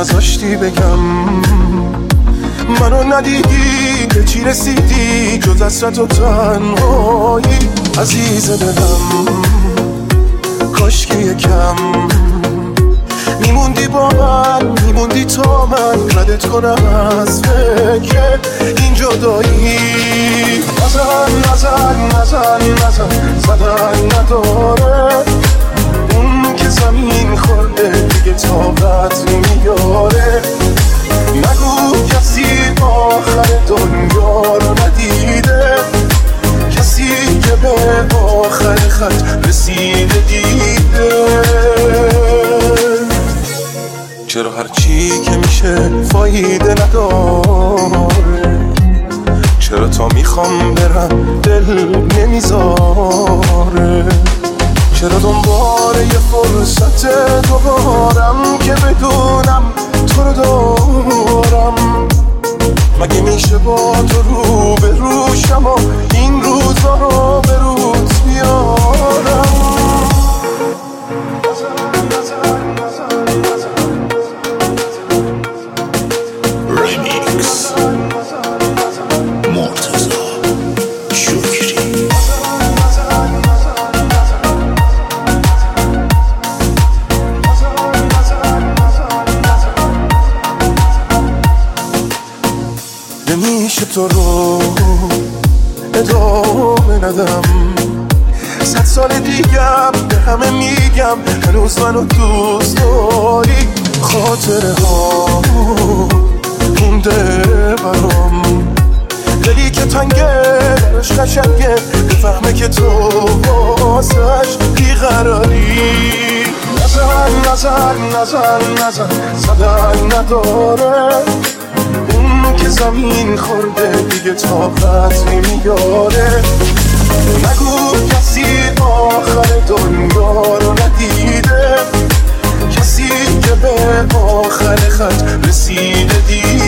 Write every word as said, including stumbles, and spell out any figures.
نذاشتی بگم منو ندیدی به چی رسیدی جز حسرت و تنهایی عزیز دلم کاش که یکم میموندی با من میموندی تا من ردت کنم از فکر این جدایی نزن نزن نزن نزن زدن نداره اون که زمین خورده دیگه طاقت نمیاره نگو کسی آخر دنیا رو ندیده کسی که به آخر خط رسیده دیده چرا هرچی که میشه فایده نداره چرا تا میخوام برم دل نمیذاره چرا دنبال یه فرصت دوبارم که بدونم تو رو دارم مگه میشه با تو رو به روشم و این روزا رو به روز بیارم ریمیکس مرتضی شکری نمیشه تو رو ادامه ندم صد سال دیگم به همه میگم هنوز منو دوست داری خاطره ها مونده برام دلی که تنگه درش قشنگه بفهمه که تو واسش بیقراری نزن نزن نزن نزن زدن نداره اون که زمین خورده دیگه طاقت نمیاره نگو کسی آخر دنیا رو ندیده کسی که به آخر خط رسیده دیده